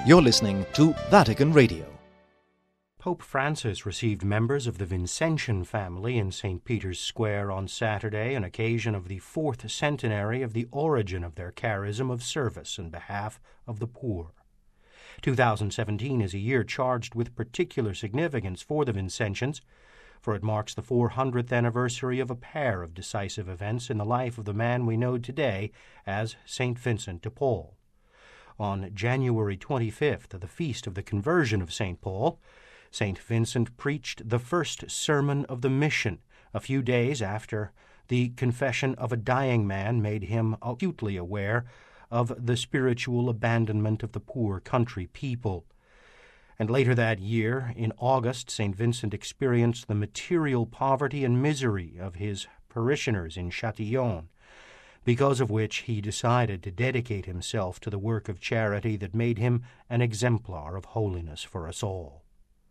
You're listening to Vatican Radio. Pope Francis received members of the Vincentian family in St. Peter's Square on Saturday on occasion of the 4th centenary of the origin of their charism of service in behalf of the poor. 2017 is a year charged with particular significance for the Vincentians, for it marks the 400th anniversary of a pair of decisive events in the life of the man we know today as St. Vincent de Paul. On January 25th, the feast of the conversion of St. Paul, St. Vincent preached the first sermon of the mission, a few days after the confession of a dying man made him acutely aware of the spiritual abandonment of the poor country people. And later that year, in August, St. Vincent experienced the material poverty and misery of his parishioners in Châtillon, because of which he decided to dedicate himself to the work of charity that made him an exemplar of holiness for us all.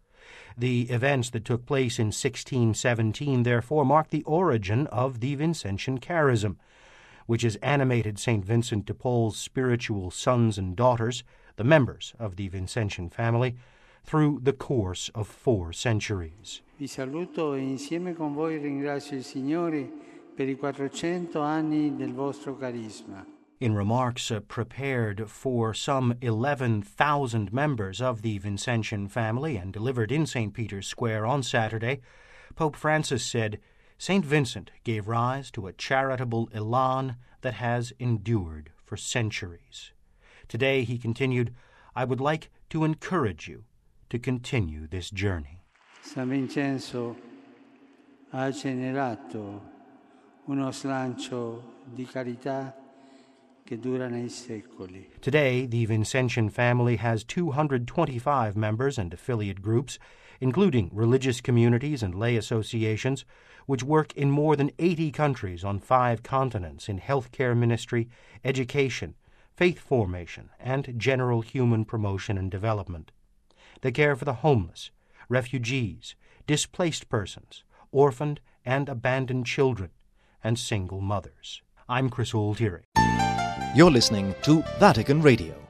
The events that took place in 1617, therefore, mark the origin of the Vincentian charism, which has animated St. Vincent de Paul's spiritual sons and daughters, the members of the Vincentian family, through the course of 4 centuries. Vi saluto e insieme con voi ringrazio il Signore per I 400 anni del vostro carisma. In remarks prepared for some 11,000 members of the Vincentian family and delivered in St. Peter's Square on Saturday, Pope Francis said, St. Vincent gave rise to a charitable elan that has endured for centuries. Today, he continued, I would like to encourage you to continue this journey. San Vincenzo ha generato uno slancio di carità che dura nei secoli. Today, the Vincentian family has 225 members and affiliate groups, including religious communities and lay associations, which work in more than 80 countries on 5 continents in healthcare ministry, education, faith formation, and general human promotion and development. They care for the homeless, refugees, displaced persons, orphaned and abandoned children, and single mothers. I'm Chris Altieri. You're listening to Vatican Radio.